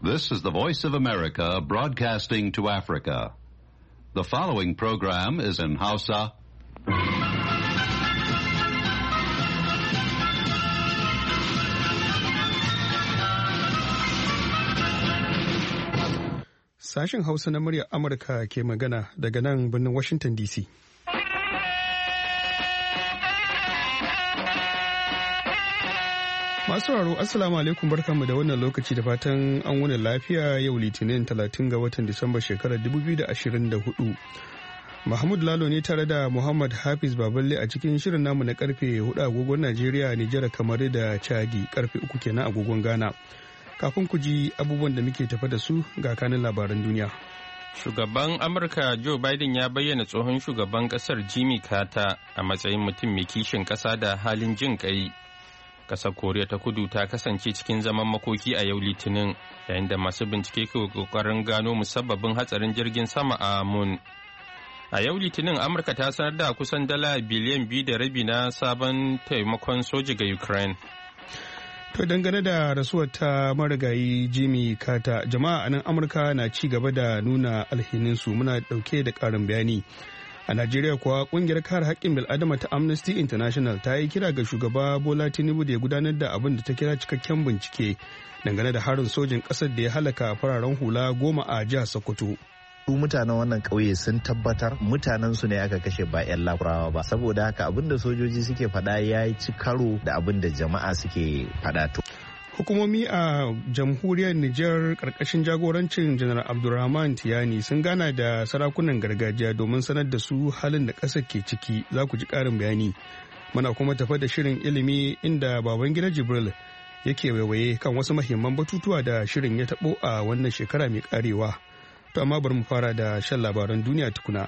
This is the Voice of America broadcasting to Africa. The following program is in Hausa. Sashen Hausa na muryar Amurka ke magana daga nan birnin Washington DC. Masu sauraro Assalamu alaikum barkanmu da wannan lokaci da fatan an wuni lafiya yau Litinin 30 ga watan Disamba shekarar 2024. Mahmud Lalo ne tare da Muhammad Hafiz Baballe a cikin shirin namu na karfe 4 agogon Najeriya, Nijar, Kamaru da Chadi karfe 3 kenan agogon Ghana. Kafin ku ji abubuwan da muke tafa da su ga kanin labaran duniya. Shugaban Amurka Joe Biden ya bayyana tsohon shugaban kasar Jimmy Carter a matsayin mutum mai kishin kasa da halin jin kai. Kasar Koriya ta Kudu ta kasance cikin zaman makoki a yau Litinin, yayin da masu bincike ke kokarin gano musabbabin hatsarin jirgin sama a Moon. A yau Litinin Amurka ta sanar da kusan dala biliyan 2.5 na sabon taimakon soji ga Ukraine. To dangane da rasuwar ta marigayi Jimmy Carter, jama'a a nan Amurka na ci gaba da nuna alhininsu, muna dauke da karin bayani. A Najeriya kuwa kungiyar kare haƙƙin bil'adama ta Amnesty International ta yi kira ga shugaba Bola Tinubu da ya gudanar da abin da ta kira cikakken bincike dangane da harin sojin ƙasar da ya halaka fararen hula 10 a jihar Sokoto. Su mutanen wannan ƙauye sun tabbatar mutanen su ne aka kashe ba 'yan lakurawa ba, saboda haka abin da sojoji suke faɗa ya yi ci karo da abin da jama'a suke faɗa. Hukumomi a jamhuriyar Nijar karkashin jagorancin Janar Abdulrahman Tiyani sun gana da sarakunan gargajiya domin sanar da su halin da ƙasar ke ciki. Za ku ji ƙarin bayani. Muna kuma tafa da shirin ilimi inda Babangida Jibril yake waiwaye kan wasu mahimman batutuwa da shirin ya taɓo a wannan shekara mai ƙarewa. To amma bari mu fara da shan labaran duniya tukuna.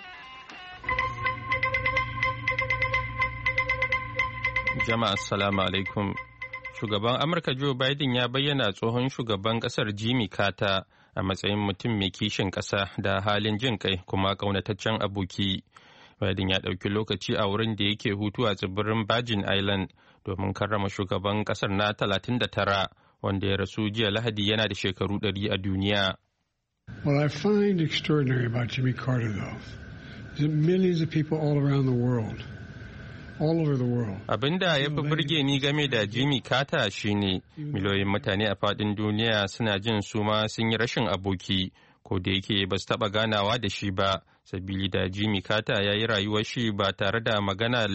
Jama'a assalamu alaikum. Shugaban Amurka Joe Biden ya bayyana tsohon shugaban kasar Jimmy Carter a matsayin mutum mai kishin ƙasa da halin jin kai kuma ƙaunataccen aboki. Biden ya ɗauki lokaci a wurin da yake hutu a tsibirin Virgin Island domin karrama shugaban ƙasar na 39 wanda ya rasu jiya Lahadi yana da shekaru 100 a duniya. What I find extraordinary about Jimmy Carter, though, is that millions of people all around the world, all over the world. Abin da ya fi burge ni game da Jimmy Carter shine miliyoyin mutane a faɗin duniya suna jin su ma sun yi rashin aboki, ko da yake ba su taɓa ganawa da shi ba, sabili da Jimmy Carter ya yi rayuwar shi ba tare da magana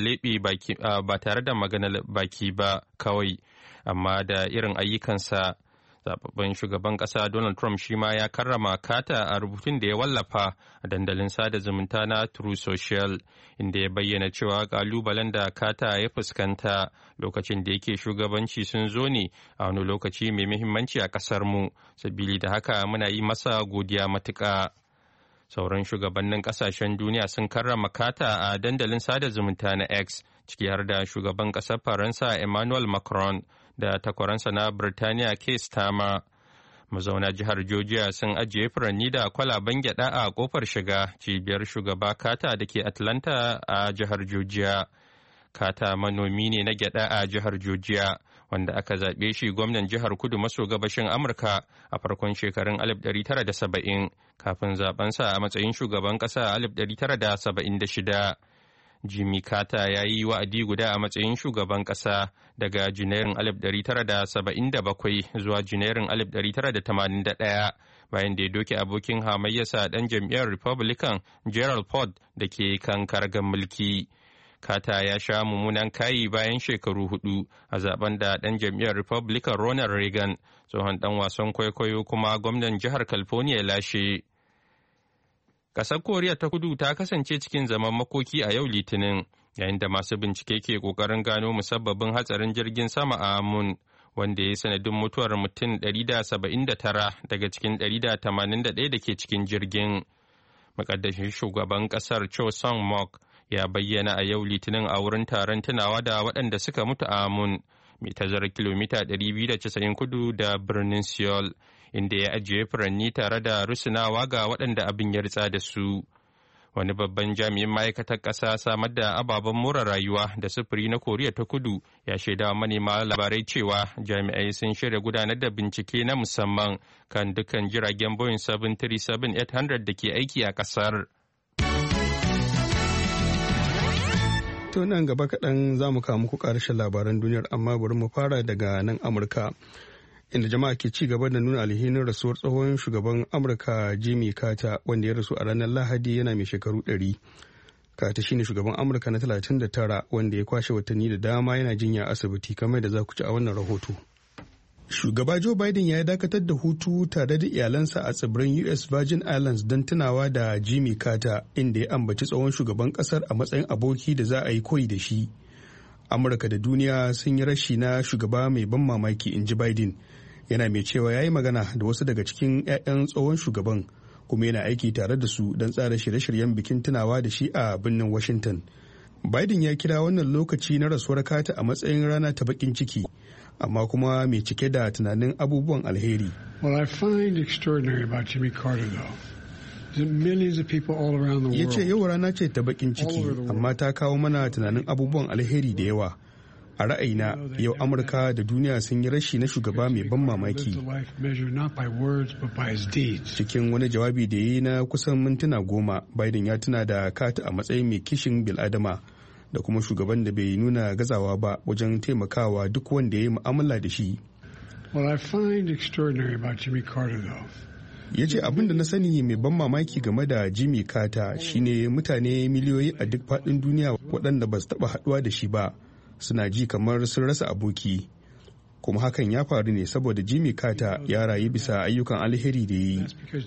baki ba kawai, amma da irin ayyukansa. Zababben shugaban ƙasa Donald Trump shi ma ya karrama Carter a rubutun da ya wallafa a dandalin sada zumunta na True Social, inda ya bayyana cewa ƙalubalen da Carter ya fuskanta lokacin da yake shugabanci sun zo ne a wani lokaci mai muhimmanci a ƙasarmu, sabili da haka muna yi masa godiya matuƙa. Sauran shugabannin ƙasashen duniya sun karrama Carter a dandalin sada zumunta na X, ciki har da shugaban ƙasar Faransa Emmanuel Macron da takwaransa na Birtaniya Keir Starmer. Mazauna jihar Georgia sun ajiye furanni da kwalaben gyada a kofar shiga cibiyar shugaba Carter da ke Atlanta a jihar Georgia. Carter manomi ne na gyada a jihar Georgia, wanda aka zaɓe shi gwamnan jihar kudu maso gabashin Amurka a farkon shekarun 1970 kafin zabensa a matsayin shugaban ƙasa a 1976. Jimmy Carter ya yi wa'adi guda a matsayin shugaban ƙasa daga Janairun 1977 zuwa Janairun 1981 bayan da ya doke abokin hamayyarsa ɗan jam'iyyar Republican Gerald Ford da ke kan karagar mulki. Carter ya sha mummunan kayi bayan shekaru 4 a zaben da ɗan jam'iyyar Republican Ronald Reagan, tsohon ɗan wasan kwaikwayo kuma gwamnan jihar California ya lashe. Ƙasar Koriya ta Kudu ta kasance cikin zaman makoki a yau Litinin, yayin da masu bincike ke ƙoƙarin gano musabbabin hatsarin jirgin sama a Moon, wanda ya yi sanadin mutuwar mutum 179 daga cikin 181 da ke cikin jirgin. Muƙaddashin shugaban ƙasar Cho Sung-mok ya bayyana a yau Litinin a wurin taron tunawa da waɗanda suka mutu a Moon, mai tazarar kilomita 290 kudu da birnin Seoul, inda ya ajiye furanni tare da rusunawa ga waɗanda abin ya ritsa da su. wani babban jami'in ma'aikatar ƙasa samar da ababen more rayuwa da sufuri na Koriya ta Kudu ya shaida manema labarai cewa jami'ai sun shirya gudanar da bincike na musamman kan dukkan jiragen Boeing 737-800 da ke aiki a ƙasar. To nan gaba kaɗan za mu kawo muku ƙarshen labaran duniyar, amma bari mu fara daga nan Amurka, inda jama'a ke ci gaba da nuna alhinin rasuwar tsohon shugaban Amurka Jimmy Carter, wanda ya rasu a ranar Lahadi yana mai shekaru 100. Carter shine shugaban Amurka na 39 wanda ya kwashe watanni da dama yana jinya a asibiti, kamar da za ku ci a wannan rahoto. Shugaba Joe Biden ya dakatar da hutu tare da iyalansa a tsibirin US Virgin Islands don tunawa da Jimmy Carter, inda ya ambaci tsohon shugaban kasar a matsayin aboki da za a yi koyi da shi. Amurka da duniya sun yi rashi na shugaba mai ban mamaki, in ji Biden, yana mai cewa ya yi magana da wasu daga cikin 'ya'yan tsohon shugaban kuma yana aiki tare da su don tsara shirye-shiryen bikin tunawa da shi a birnin Washington. Biden ya kira wannan lokaci na rasuwar Carter a matsayin rana ta bakin ciki, amma kuma mai cike da tunanin abubuwan alheri. What I find extraordinary about Jimmy Carter, though, is that millions of people all around the world. Ya ce yau rana ce ta bakin ciki, amma ta kawo mana tunanin abubuwan alheri da yawa. A ra'ayina, yau Amurka da duniya sun yi rashi na shugaba mai ban mamaki. Cikin wani jawabi da ya yi na kusan mintuna 10, Biden ya tuna da Carter a matsayin mai kishin bil'adama da kuma shugaban da bai nuna gazawa ba wajen taimakawa duk wanda ya yi mu'amala da shi. Ya ce abin da na sani mai ban mamaki game da Jimmy Carter shine mutane miliyoyi a duk faɗin duniya waɗanda ba su taɓa haɗuwa da shi ba suna ji kamar sun rasa aboki. Kuma hakan ya faru ne saboda Jimmy Carter ya rayu bisa ayyukan alheri da ya yi.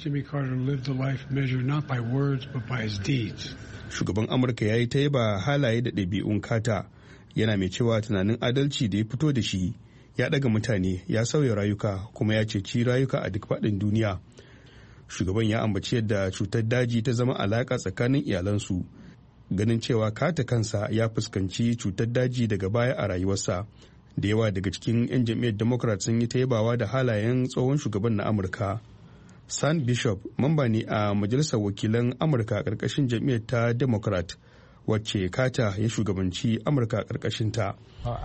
Shugaban Amurka ya yi ta yaba halaye da ɗabi'un Carter, yana mai cewa tunanin adalci da ya fito da shi ya ɗaga mutane, ya sauya rayuka, kuma ya ceci rayuka a duk faɗin duniya. Shugaban ya ambaci yadda cutar daji ta zama alaƙa tsakanin iyalansu, ganin cewa Carter kansa ya fuskanci cutar daji daga baya a rayuwarsa. Da yawa daga cikin 'yan jam'iyyar Democrat sun yi ta yabawa da halayen tsohon shugaban na Amurka. Sam Bishop mamba ne a Majalisar Wakilan Amurka a ƙarƙashin jam'iyyar ta Democrat, wacce Carter ya shugabanci Amurka a ƙarƙashin ta.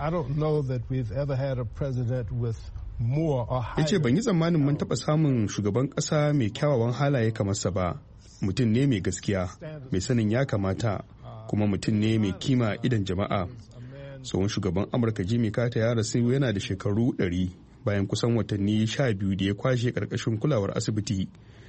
Ya ce ban yi tsammanin mun taɓa samun shugaban ƙasa mai kyawawan halaye kamar sa ba. Mutum ne mai gaskiya, mai sanin ya kamata, kuma mutum ne mai kima idan jama'a. Tsohon shugaban Amurka Jimmy Carter ya rasu yana da shekaru 100 bayan kusan watanni 12 da ya kwashe ƙarƙashin kulawar asibiti.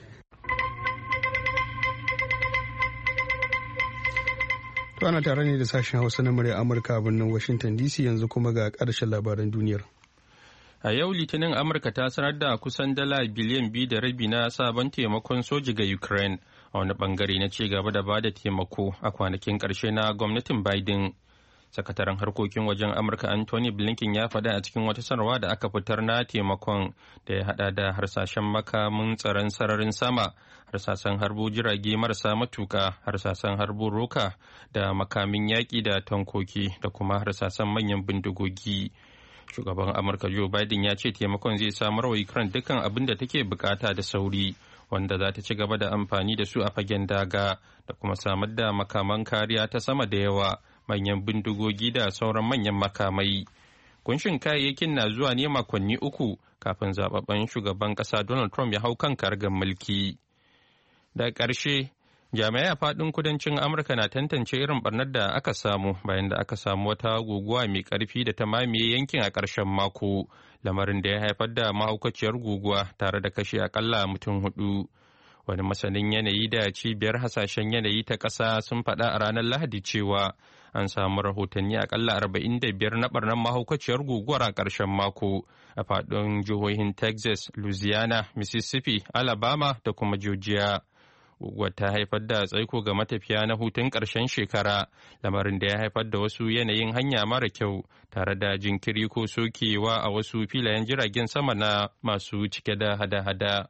To ana tare ne da sashen Hausa na murya Amurka a birnin Washington DC, yanzu kuma ga ƙarshen labaran duniyar. A yau Litinin Amurka ta sanar da kusan dala biliyan 2.5 na sabon taimakon soji ga Ukraine a wani bangare na ci gaba da bada taimako a kwanakin ƙarshe na gwamnatin Biden. Sakataren harkokin wajen Amurka Anthony Blinken ya faɗa a cikin wata sanarwa da aka fitar na taimakon da ya haɗa da harsashen makamin tsaron sararin sama, harsasan harbo jirage marasa matuka, harsasan harbo roka da makamin yaƙi da tankoki da kuma harsasan manyan bindigogi. Shugaban Amurka Joe Biden ya ce taimakon zai samar wa Ukraine dukkan abin da take bukata da sauri, wanda za ta ci gaba da amfani da su a fagen daga da kuma samar da makaman kariya ta sama da yawa, manyan bindigogi da sauran manyan makamai. Kunshin kayayyakin na zuwa ne makonni 3 kafin zababben shugaban ƙasa Donald Trump ya hau kan karagar mulki. Daga ƙarshe, jami'ai a faɗin kudancin Amurka na tantance irin barnar da aka samu bayan da aka samu wata guguwa mai ƙarfi da ta mamaye yankin a ƙarshen mako, lamarin da ya haifar da mahaukaciyar guguwa tare da kashe akalla mutum 4. Wani masanin yanayi da cibiyar hasashen yanayi ta ƙasa sun faɗa a ranar Lahadi cewa an samu rahotanni akalla 45 na barnar mahaukaciyar guguwar a ƙarshen mako a faɗin jihohin Texas, Louisiana, Mississippi, Alabama da kuma Georgia. Guguwar ta haifar da tsaiko ga matafiya na hutun ƙarshen shekara, lamarin da ya haifar da wasu yanayin hanya mara kyau tare da jinkiri ko sokewa a wasu filayen jiragen sama na masu cike da hada-hada.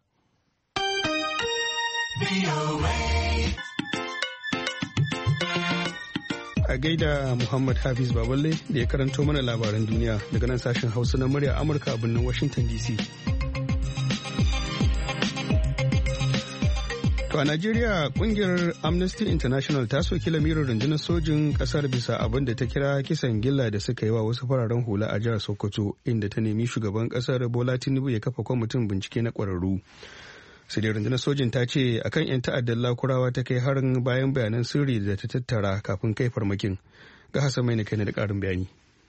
A gaida Muhammad Hafiz Baballe da ya karanto mana labaran duniya daga nan sashen Hausa na murya Amurka a birnin Washington DC. To a Najeriya kungiyar Amnesty International ta soki lamirin rundunar sojin kasar bisa abin da ta kira kisan gilla da suka yi wa wasu fararen hula a jihar Sokoto, inda ta nemi shugaban kasar Bola Tinubu ya kafa kwamitin bincike na kwararru. Sai dai rundunar sojin ta ce akan 'yan ta'addar Lakurawa ta kai harin bayan bayanan sirri da ta tattara kafin kai farmakin. Ga Hassan Mai kai da ƙarin bayani.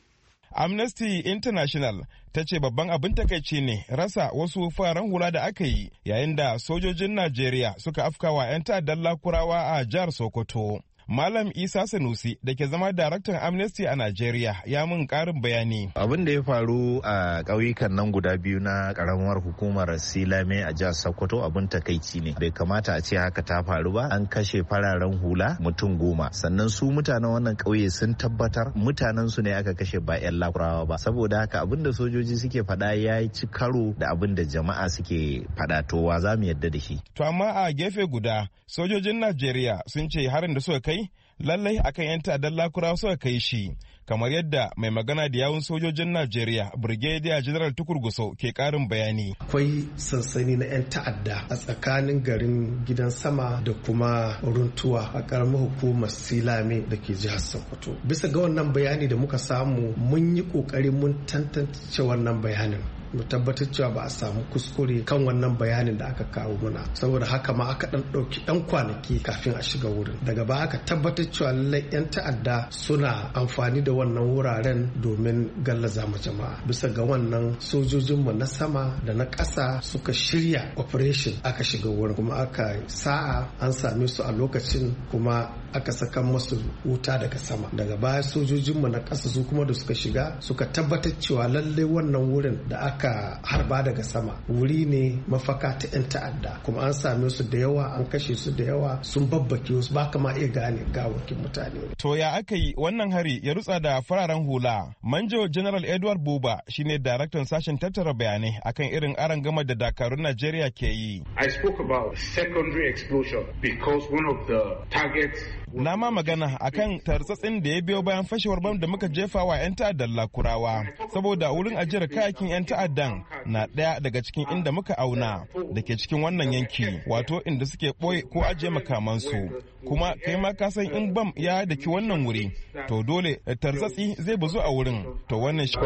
Amnesty International ta ce babban abin takaici ne rasa wasu fararen hula da aka yi yayin da sojojin Najeriya suka afkawa 'yan ta'addar Lakurawa a jihar Sokoto. Malam Isa Sanusi da ke zama daraktan Amnesty a Najeriya ya mun karin bayani. Abin da ya faru a ƙauyukan nan guda biyu na ƙaramar hukumar Silame a jihar Sokoto abin takaici ne. Bai kamata a ce haka ta faru ba. An kashe fararen hula mutum 10. Sannan su mutanen wannan ƙauye sun tabbatar mutanen su ne aka kashe ba 'yan Lakurawa ba. Saboda haka abin da sojoji suke faɗa ya yi ci karo da abin da jama'a suke faɗa, to wa za mu yadda da shi. To amma a gefe guda sojojin Najeriya sun ce harin da suka kai lallai akan 'yan ta'addar Lakurawa suka kai shi, kamar yadda mai magana da yawun sojojin Najeriya Brigadier General Tukur Gusau ke karin bayani. Akwai sansani na 'yan ta'adda a tsakanin garin Gidan Sama da kuma Runtuwa a karamar hukumar Silame da ke jihar Sokoto. Bisa ga wannan bayani da muka samu, mun yi kokari mun tantance wannan bayanin, mu tabbatar cewa ba a samu kuskure kan wannan bayanin da aka kawo muna. Saboda haka ma aka ɗauki 'yan kwanaki kafin a shiga wurin. Daga baya aka tabbatar cewa lallai 'yan ta'adda suna amfani da wannan wuraren domin gallaza ma jama'a. Bisa ga wannan sojojinmu na sama da na ƙasa suka shirya operation aka shiga wurin, kuma aka sa'a an same su a lokacin, kuma aka saka masu wuta daga sama. Daga baya sojojinmu na ƙasa su kuma da suka shiga suka tabbatar cewa lallai wannan wurin da aka harba daga sama wuri ne mafaka ta 'yan ta'adda, kuma an same su da yawa, an kashe su da yawa, sun babbake wasu, ba kama iya gane gawakin mutane. To ya aka yi wannan hari ya rutsa da fararen hula? Manjo General Edward Buba shine daraktan sashen tattara bayanai akan irin arangama da dakarun Najeriya ke yi. I spoke about secondary explosion because one of the targets. Na ma magana akan tartsatsin da ya biyo bayan fashewar bam da muka jefa wa 'yan ta'addar Lakurawa, saboda wurin ajiyar kayakin 'yan ta'addan na ɗaya daga cikin inda muka auna da ke cikin wannan yanki, wato inda suke ɓoye ko ajiye makamansu. Kuma kai ma ka san in bam ya daki wannan wuri, to dole tartsatsi zai bazu a wurin. To wannan shi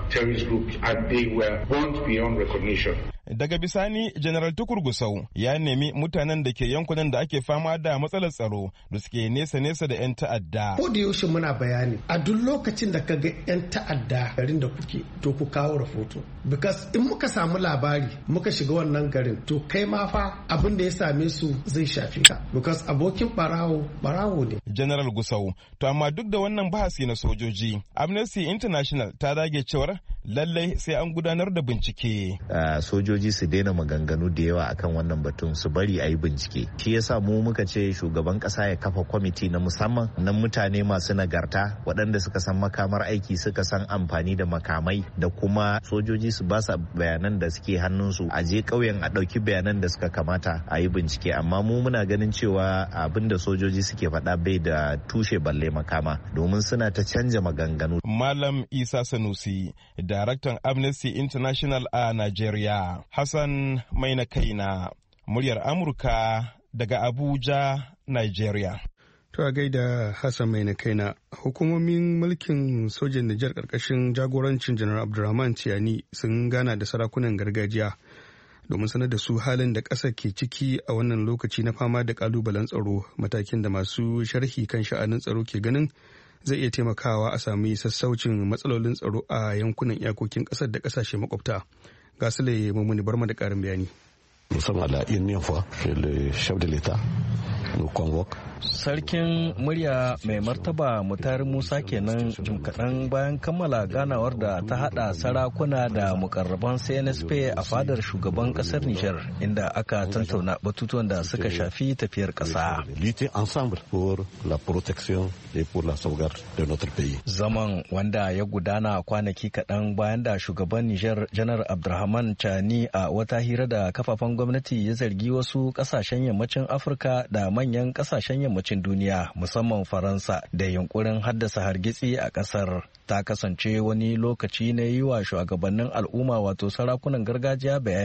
daga bisani General Tukur Gusau ya nemi mutanen da ke yankunan da ake fama da matsalar tsaro da suke nesa-nesa da 'yan ta'adda. Ko da yaushe muna bayani, a duk lokacin da ka ga 'yan ta'adda garin da kuke, to ku kawo rahoto. Because in muka samu labari muka shiga wannan garin, to kai ma fa abin da ya same su zai shafe ka. Because abokin barawo ne. General Gusau, to amma duk da wannan bahasi na sojoji, Amnesty International ta dage cewar lallai sai an gudanar da bincike. Sojoji su daina maganganu da yawa akan wannan batun, su bari a yi bincike. Shi yasa mu muka ce shugaban kasa ya kafa kwamiti na musamman na mutane masu nagarta waɗanda suka san makamar aiki, suka san amfani da makamai, da kuma sojoji su ba su bayanan da suke hannunsu, a je ƙauyen a ɗauki bayanan da suka kamata a yi bincike. Amma mu muna ganin cewa abin da sojoji suke faɗa bai da tushe balle makama, domin suna ta canja maganganu. Malam Isa Sanusi, daraktan Amnesty International a Najeriya. Hassan Maina Kaina, muryar Amurka daga Abuja, Nigeria. To a gaida Hassan Maina Kaina, hukumomin mulkin sojin Nijar ƙarƙashin jagorancin Janar Abdurrahman Tiyani sun gana da sarakunan gargajiya domin sanar da su halin da ƙasa ke ciki a wannan lokaci na fama da ƙalubalen tsaro, matakin da masu sharhi kan sha'anin tsaro ke ganin zai iya taimakawa a sami sassaucin matsalolin tsaro a yankunan iyakokin ƙasar da ƙasashe makwabta. Ga Sule Mumuni Barma da ƙarin bayani. Sarkin murya mai martaba Mutari Musa kenan jim kaɗan bayan kammala ganawar da ta haɗa sarakuna da mukarraban CNSP a fadar shugaban ƙasar Nijar, inda aka tantauna batutuwan da suka shafi tafiyar ƙasa. Zaman wanda ya gudana kwanaki kaɗan bayan da shugaban Nijar Janar Abdurrahman Chani a wata hira da kafafen gwamnati ya zargi wasu ƙasashen yammacin Afirka da manyan ƙasashen yammacin duniya musamman Faransa da yunkurin haddasa hargitsi a kasar, ta kasance wani lokaci na yi wa shugabannin al'umma wato sarakunan gargajiya bayani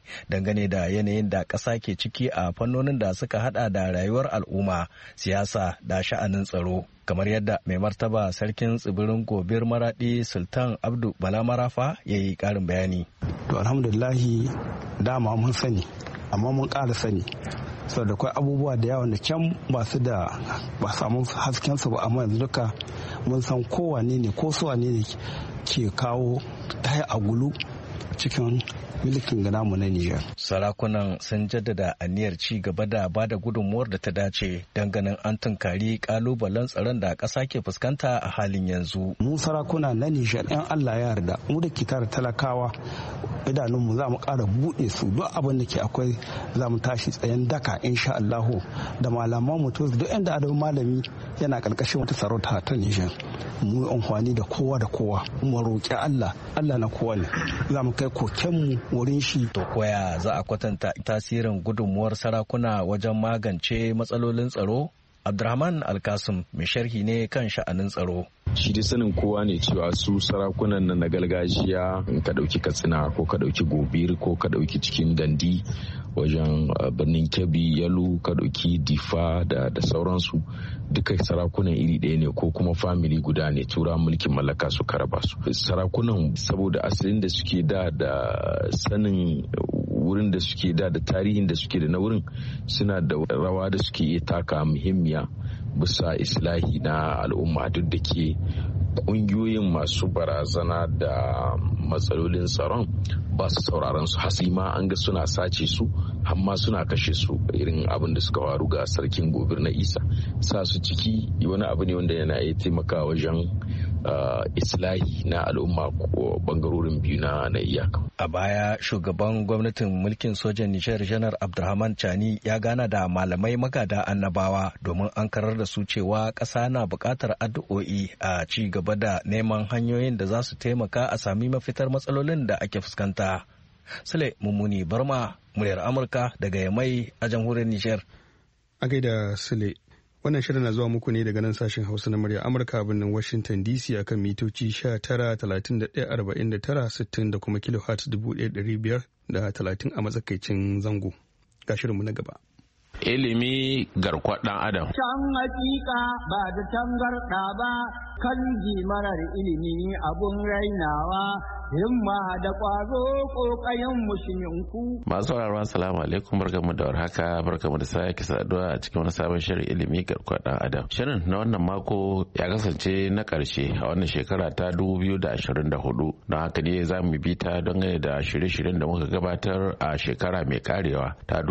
dangane da yanayin da ƙasa ke ciki a fannonin da suka hada da rayuwar al'umma, siyasa da sha'anin tsaro. Kamar yadda mai martaba sarkin tsibirin Gobir Maradi Sultan Abdu Bala Marafa ya yi ƙarin bayani. To alhamdulillahi dama mun sani, amma mun ƙara sani. Sau da kwai abubuwa da yawa da can ba samu hasken su ba, amma yanzu duka mun san kowane ne ko su wane ne ke kawo taya a gulu cikin mulkin namu na Nijar. Sarakunan sun jaddada aniyar ci gaba da ba da gudunmuwar da ta dace don ganin an tunkari kalubalen tsaron da ƙasa ke fuskanta a halin yanzu. Mu sarakuna na Nijar 'yan Allah ya yarda, mu da ke tare talakawa idanunmu za mu ƙara buɗe su, duk abin da ke akwai za mu tashi tsayen daka insha Allahu, da malaman mutum duk inda adabin malami yana ƙarƙashin wata sarauta ta Nijar. Mu amfani da kowa da kowa, mu roƙi Allah na kowa ne, za mu kai kokenmu wurin shi. To koya za a kwatanta tasirin gudunmuwar sarakuna wajen magance matsalolin tsaro? Abdurrahman Alkasim mai sharhi ne kan sha'anin tsaro. Shi dai sanin kowa ne cewa su sarakunan na gargajiya, in ka dauki Katsina ko ka dauki Gobir ko ka dauki cikin Dandi wajen birnin Kebbi, Yalu, ka dauki Difa da sauransu, duka sarakunan iri ɗaya ne ko kuma family guda ne, tura mulkin mallaka suka raba su. Sarakunan saboda asalin da suke da sanin wurin da suke da tarihin da suke da na wurin, suna da rawa da suke iya taka muhimmiya bisa islahi na al'umma, duk da ke kungiyoyin masu barazana da matsalolin tsaron ba su sauraron su, hasima an ga suna sace su amma suna kashe su. Irin abin da suka faru ga sarkin Gobir na Isa, sa su ciki wani abu ne wanda yana iya taimakawa wajen islahi na al'umma ko bangarorin biyu na iyaka. A baya shugaban gwamnatin mulkin sojan Nijar Janar Abdurrahman Chani ya gana da malamai magada annabawa domin an karar da su cewa ƙasa na buƙatar addu'o'i a ci gaba da neman hanyoyin da za su taimaka a sami mafitar matsalolin da ake fuskanta. Sule Mummuni Barma, muryar Amurka daga Yamai a jamhuriyar Nijar. A gaida Sule. Wannan shirin na zuwa muku ne daga nan sashen Hausa na murya Amurka a birnin Washington DC akan mitoci 19,31,49,60 da kuma kilohertz 1,530 a matsakaicin zango. Ga shirinmu na gaba. Ilimi garkuwar ɗan Adam. Can hakika ba da tangarɗa ba, kan marar ilimi abun rainawa, himma da ƙwazo ƙoƙayen musulminku. Masu sauraro assalamu alaikum, barkamu da warhaka, barkamu da sake saduwa a cikin wani sabon shirin ilimi garkuwar ɗan Adam. Shirin na wannan mako ya kasance na ƙarshe a wannan shekara ta 2024, don haka ne za mu bi ta dangane da shirye-shiryen da muka gabatar a shekara mai karewa ta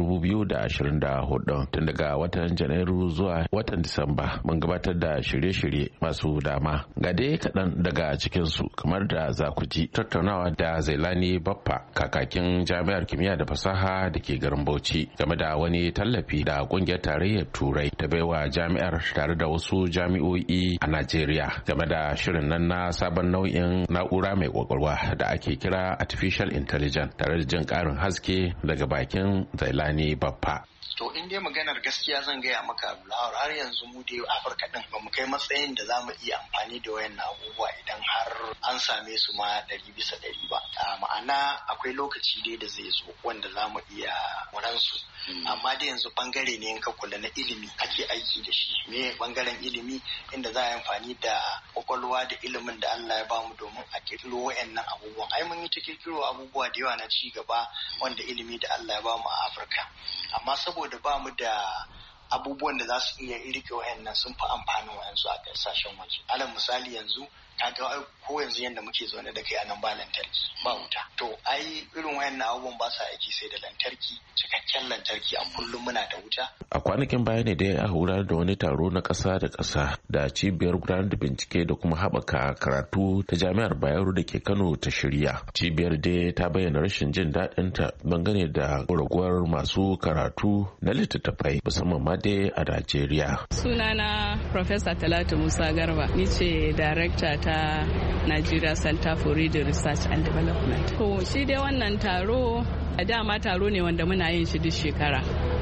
2024. Tun daga watan Janairu zuwa watan Disamba mun gabatar da shirye-shirye masu dama. Ga dai kaɗan daga cikinsu, kamar da za ku ji tattaunawa da Zailani Baffa, kakakin Jami'ar Kimiyya da Fasaha da ke garin Bauchi, game da wani tallafi da ƙungiyar tarayyar Turai ta baiwa jami'ar tare da wasu jami'o'i a Najeriya game da shirin nan na sabon nau'in na'ura mai ƙwaƙwalwa da ake kira Artificial Intelligence, tare da jin ƙarin haske daga bakin Zailani Baffa. To in dai maganar gaskiya zan gaya maka Abdullahi, har yanzu mu dai Afirka din ba mu kai matsayin da za mu iya amfani da wayannan abubuwa idan har an same su ma 100% ba. Ma'ana akwai lokaci dai da zai zo wanda za mu iya wuran su. Amma dai yanzu bangare ne in ka kula na ilimi ake aiki da shi. Me bangaren ilimi inda za a yi amfani da kwakwalwa da ilimin da Allah ya bamu domin a kirkiro wayannan abubuwan. Ai mun yi ta kirkiro abubuwa da yawa na ci gaba wanda ilimi da Allah ya bamu a Afirka. Amma saboda ba mu da abubuwan da za su iya rike wayannan, sun fi amfanin wayansu a kasashen waje. Alal misali yanzu kaga ko yanzu yanda muke zaune da kai a nan ba lantarki ba wuta, to ai irin wayannan abubuwan ba sa aiki sai da lantarki, cikakken lantarki, a kullum muna da wuta. A kwanakin baya ne dai aka gudanar da wani taro na ƙasa da ƙasa da cibiyar gudanar da bincike da kuma haɓaka karatu ta Jami'ar Bayero da ke Kano ta shirya. Cibiyar dai ta bayyana rashin jin daɗin ta dangane da raguwar masu karatu na littattafai musamman ma dai a Najeriya. Sunana Professor Talatu Musa Garba, ni ce Director ta Nigeria Center for Reading Research and Development. To shi dai wannan taro a dama taro ne wanda muna yin shi duk shekara,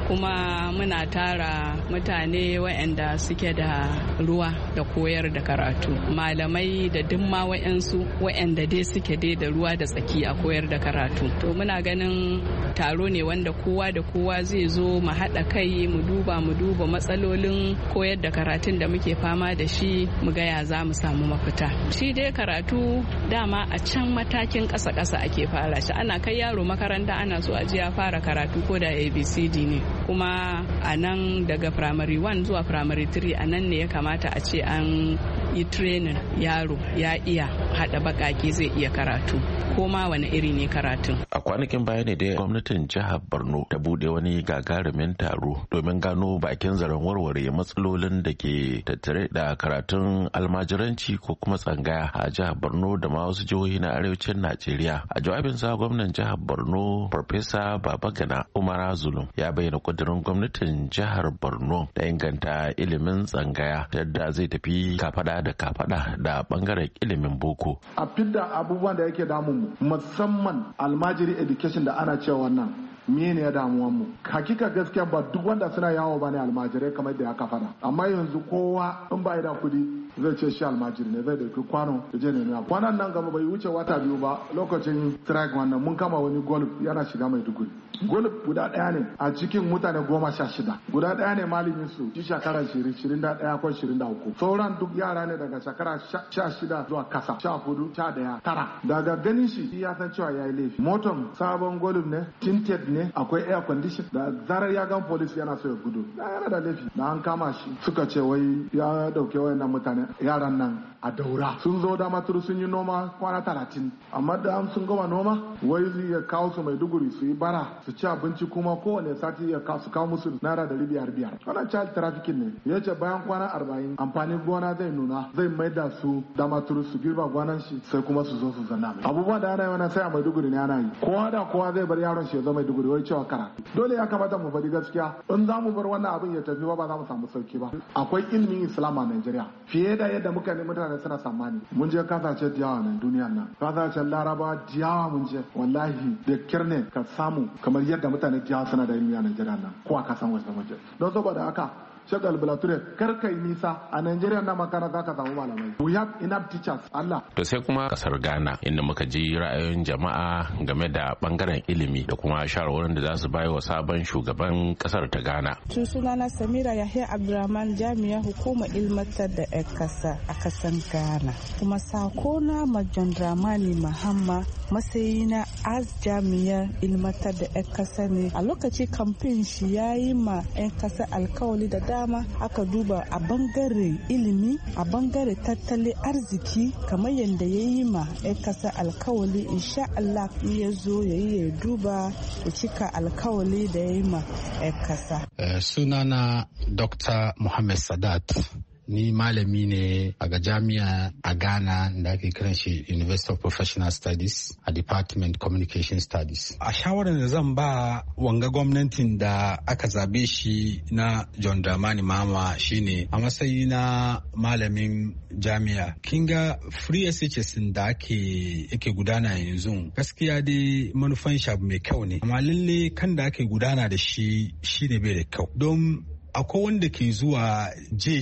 kuma muna tara mutane waɗanda suke da ruwa da koyar da karatu, malamai da dimma waɗanda dai suke dai da ruwa da tsaki a koyar da karatu. To muna ganin taro ne wanda kowa da kowa zai zo mu haɗa kai mu duba matsalolin koyar da karatun da muke fama da shi mu ga ya za mu samu mafita. Shi dai karatu dama a can matakin ƙasa-ƙasa ake fara shi, ana kai yaro makaranta ana so a je ya fara karatu ko da ABCD ne, kuma a nan daga primary 1 zuwa primary 3 a nan ne ya kamata a ce an yi training yaro ya iya haɗa baƙaƙe zai iya karatu ko ma wani iri ne karatun. A kwanakin baya ne dai gwamnatin jihar Borno ta bude wani gagarumin taro domin gano bakin zaren warware matsalolin da ke tattare da karatun almajiranci ko kuma tsangaya a jihar Borno da ma wasu jihohi na arewacin Najeriya. A jawabinsa gwamnan jihar Borno Farfesa Babagana Umar Zulum ya bayyana kudirin gwamnatin jihar Borno da inganta ilimin tsangaya yadda zai tafi kafada da kafada da bangaren ilimin boko. A fidda abubuwan da yake damun musamman almajiri education da ana cewa wannan mene ya damuwan mu. Hakika gaskiya ba duk wanda suna yawo bane almajirai kamar da aka fada, amma yanzu kowa in ba da kudi zai ce shi almajiri ne, zai dauki kwano da je ne. Kwanan nan gaba bai wuce wata 2 ba lokacin strike wannan mun kama wani golf yana shiga Maiduguri. Golf guda daya ne a cikin mutane 16, guda daya ne malamin su shi shekara 21 ko 23, sauran duk yara ne daga shekara 16 zuwa kasa 14, 11, 9. Daga ganin shi ya san cewa yayi laifi. Moton sabon golf ne, tinted ne, akwai air condition, da zarar ya gan police yana so ya gudu yana da laifi. Da an kama shi suka ce wai ya dauke wayannan mutane yaran nan a Daura sun zo da maturu sun yi noma kwana 30, amma da sun gama noma wai zai kawo su Maiduguri su yi bara su ci abinci, kuma kowane sati ya su kawo musu naira 500. Wannan child trafficking ne. Ya ce bayan kwana 40 amfanin gona zai nuna, zai maida su da maturu su girba gonan shi sai kuma su zo su zanna mai. Abubuwa da ana yi wannan sai a Maiduguri ne ana yi. Kowa da kowa zai bar yaron shi ya zo Maiduguri wai cewa karatu. Dole ya kamata mu faɗi gaskiya, in za mu bar wannan abin ya tafi ba za mu samu sauki ba. Akwai ilimin Islam a Najeriya fiye da yadda muka ne mutane suna tsammani. Mun je kasashe diyawa nan duniyan nan, kasashen Laraba diyawa mun je, wallahi da kirne ka samu kamar yadda mutane diyawa suna da ilimi a Najeriya nan ko a kasan wasu waje. Don saboda haka Shagal Balature kar kai nisa a Najeriya na makaranta ka samu malamai. We have enough teachers. Allah. To sai kuma kasar Ghana inda muka ji ra'ayoyin jama'a game da bangaren ilimi da kuma shawarwarin da za su bayar wa sabon shugaban kasar ta Ghana. Sunana Samira Yahya Abdulrahman, jami'ar hukumar ilmantar da 'yan kasa a kasan Ghana. Kuma sakona ma John Dramani Mahama matsayina as jami'ar ilmantar da 'yan kasa ne. A lokaci kamfen shi ya yi ma 'yan kasa alkawali da dama, aka duba a bangare ilimi, a bangare tattalin arziki, kamar yadda ya yi ma 'yan kasa alkawali. Insha Allah ya zo ya yi ya duba ya cika alkawali da ya yi ma 'yan kasa. Sunana Dr. Muhammad Sadat. Ni malami ne a jami'a a Ghana da ake kiran shi University of Professional Studies a Department Communication Studies. A shawarar da zan ba wanga gwamnatin da aka zabe shi na John Dramani Mahama shine a matsayi na malamin jami'a. Kinga free SHS da yake gudana yanzu gaskiya dai manufan shi abu mai kyau ne, amma lalle kan da ake gudana da shi shine bai da kyau. Don akwai wanda ke zuwa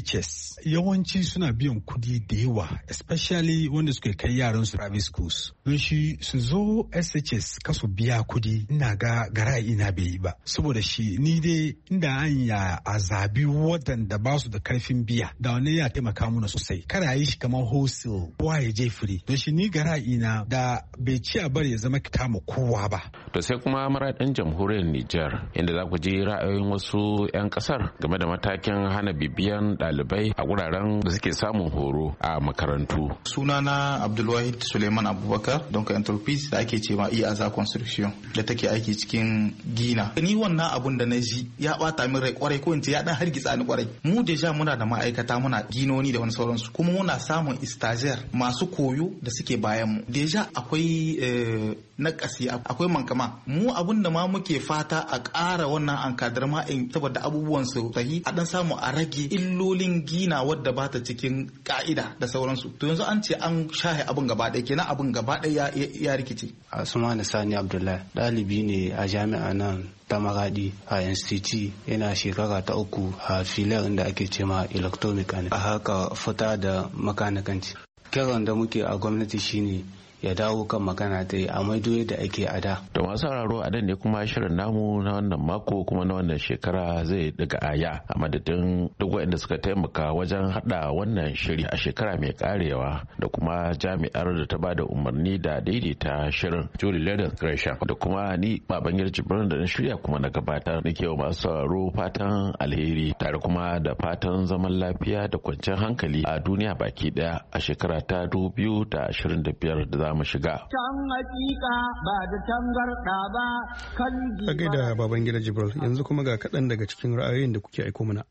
JHS yawanci suna biyan kudi da yawa, especially wanda suka kai yaran su private schools. Don shi su zo SHS kasu biya kudi, ina ga gara'i na bai yi ba. Saboda shi ni dai inda an ya a zabi waɗanda ba su da karfin biya da wani ya taimaka mana sosai. Kada yi shi kamar wholesale kowa ya je free. Don shi ni gara'i na da bai ci a bari ya zama kita ma kowa ba. To sai kuma maraɗin jamhuriyar Nijar inda za ku ji ra'ayoyin wasu 'yan ƙasar game da matakin hana bibiyan ɗalibai a wuraren da suke samun horo a makarantu. Sunana Abdulwahid Suleiman Abubakar, don ka entreprise da ake cewa Iaza Construction da take aiki cikin Gina. Ni wannan abun da na ji ya bata min rai kwarai, ko in ce ya dan hargitsa ni kwarai. Mu deja muna da ma'aikata, muna ginoni da wani sauransu, kuma muna samun stagiaire masu koyo da suke bayan mu. Deja akwai nakasi, akwai ankadarma mu abun da ma muke fata a ƙara wannan ankadarma in saboda abubuwan su sahi a dan samu a rage illolin gina wadda ba ta cikin ka'ida da sauransu. To yanzu an ce an shahe abun gaba ɗaya, kenan abun gaba ɗaya ya rikice. Asmanu Sani Abdullahi ɗalibi ne a jami'a nan ta Maradi a NCT, yana shekara ta 3 a filar da ake cema electromechanics a haka fita da makanikanci. Kiran da muke a gwamnati shine ya dawo kan magana ta yi a maido yadda ake a da. Da masu sauraro a nan ne kuma shirin namu na wannan mako kuma na wannan shekara zai daga aya a madadin duk waɗanda suka taimaka wajen hada wannan shiri a shekara mai karewa da kuma jami'ar da ta bada umarni da daidaita shirin Julie Leonard Gresham da kuma ni Babangida Jibrin da na shirya kuma na gabatar da kewa masu sauraro fatan alheri tare kuma da fatan zaman lafiya da kwanciyar hankali a duniya baki daya a shekara ta 2025 da mu shiga. Can hakika ba da tangarɗa ba kan a gaida Babangida Jibril, yanzu kuma ga kaɗan daga cikin ra'ayoyin da kuke aiko mana.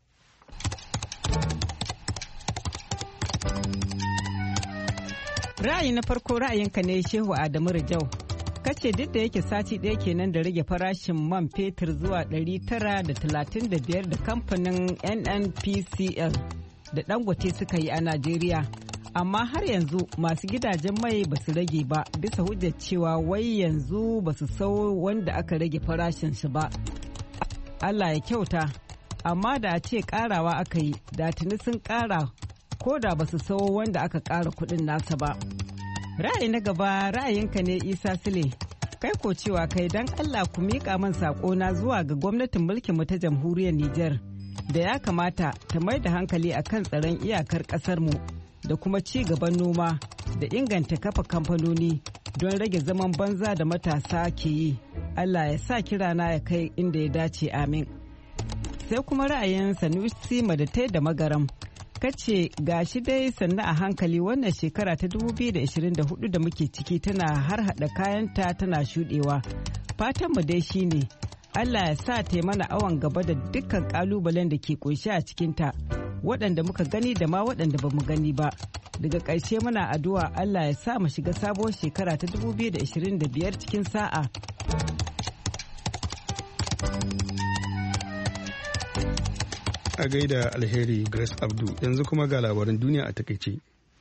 Ra'ayi na farko ra'ayinka ne Shehu Adamu Rijau. Kace duk da yake sati ɗaya kenan da rage farashin man fetur zuwa 935 da kamfanin NNPCL da Dangote suka yi a Najeriya. Amma har yanzu masu gidajen mai ba su rage ba bisa hujjar cewa wai yanzu ba su sau wanda aka rage farashin shi ba. Allah ya kyauta, amma da a ce karawa aka yi da tuni sun kara ko da ba su sau wanda aka kara kudin nasa ba. Ra'ayi na gaba ra'ayinka ne Isa Sule. Kai ko cewa kai dan Allah ku miƙa man saƙona zuwa ga gwamnatin mulkin mu ta jamhuriyar Nijar da ya kamata ta mai da hankali akan tsaron iyakar ƙasar mu. Da kuma ci gaban noma da inganta kafa kamfanoni don rage zaman banza da matasa ke yi. Allah ya sa kirana ya kai inda ya dace, amin. Sai kuma ra'ayin Sanusi Madatai da Magaram. Kace gashi dai sannu a hankali wannan shekara ta 2024 da muke ciki tana har hada kayanta tana shudewa. Fatanmu dai shine Allah ya sa ta mana awon gaba da dukkan kalubalen da ke kunshi a cikinta. Waɗanda muka gani da ma waɗanda ba mu gani ba. Daga ƙarshe muna addu'a Allah ya sa mu shiga sabuwar shekara ta 2025 cikin sa'a. A gaida Alheri Grace Abdu, yanzu kuma ga labaran duniya a takaice.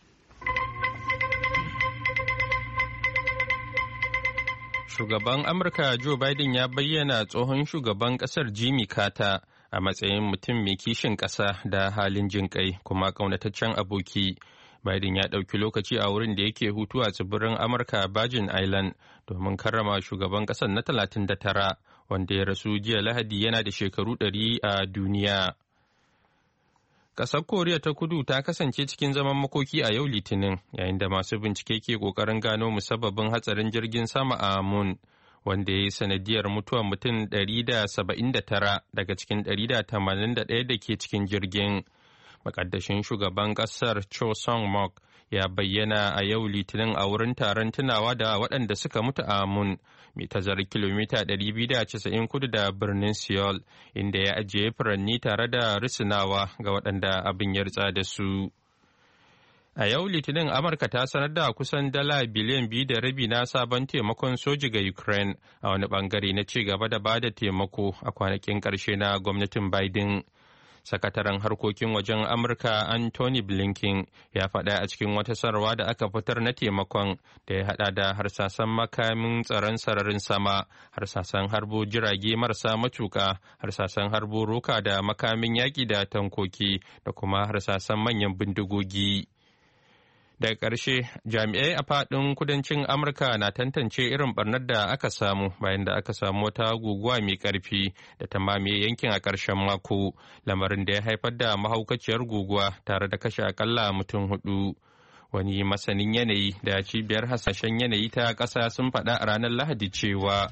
Shugaban Amurka Joe Biden ya bayyana tsohon shugaban ƙasar Jimmy Carter a matsayin mutum mai kishin ƙasa da halin jinƙai kuma ƙaunataccen aboki. Biden ya ɗauki lokaci a wurin da yake hutu a tsibirin Amurka Virgin Island domin karrama shugaban ƙasar na 39 wanda ya rasu jiya Lahadi yana da shekaru 100 a duniya. Ƙasar Koriya ta Kudu ta kasance cikin zaman makoki a yau Litinin yayin da masu bincike ke ƙoƙarin gano musabbabin hatsarin jirgin sama a Moon. Wanda ya yi sanadiyar mutuwar mutum 179 daga cikin 181 da ke cikin jirgin. Makaddashin shugaban kasar Cho Song-mok ya bayyana a yau Litinin a wurin taron tunawa da waɗanda suka mutu a Moon mai tazarar kilomita 290 kudu da birnin Seoul, inda ya ajiye furanni tare da risinawa ga waɗanda abin ya ritsa da su. A yau Litinin Amurka ta sanar da kusan $2.5 biliyan na sabon taimakon soji ga Ukraine a wani bangare na ci gaba da bada taimako a kwanakin ƙarshe na gwamnatin Biden. Sakataren harkokin wajen Amurka Anthony Blinken ya faɗa a cikin wata sanarwa da aka fitar na taimakon da ya haɗa da harsasan makamin tsaron sararin sama, harsasan harbo jirage marasa matuƙa, harsasan harbo roka da makamin yaƙi da tankoki da kuma harsasan manyan bindigogi. Daga ƙarshe, jami'ai a faɗin kudancin Amurka na tantance irin barnar da aka samu bayan da aka samu wata guguwa mai ƙarfi da ta mamaye yankin a ƙarshen mako, lamarin da ya haifar da mahaukaciyar guguwa tare da kashe akalla mutum 4. Wani masanin yanayi da cibiyar hasashen yanayi ta ƙasa sun faɗa a ranar Lahadi cewa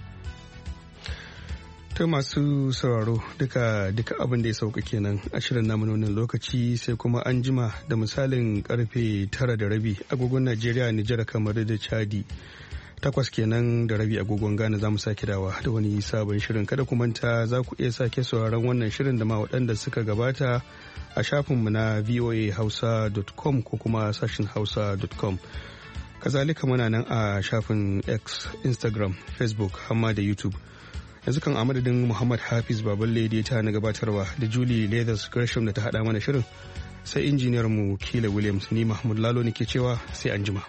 ta masu sauraro duka abin da ya sauka kenan a shirin namu wannan lokaci, sai kuma an jima da misalin karfe 9:30 agogon Najeriya, Nijar, kamar da Chadi, 8 kenan da rabi agogon Ghana za mu sake dawa da wani sabon shirin. Kada ku manta za ku iya sake sauraron wannan shirin da ma waɗanda suka gabata a shafinmu na voahausa.com ko kuma sashin hausa.com. Kazalika muna nan a shafin X, Instagram, Facebook, hamma da YouTube. Yanzu kan a madadin Muhammad Hafiz Baballe da ta na gabatarwa da Julie Leathers Gresham da ta haɗa mana shirin, sai injiniyar mu Kila Williams, ni Mahmud Lalo ne ke cewa sai anjima.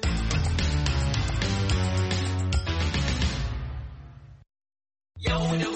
Yau da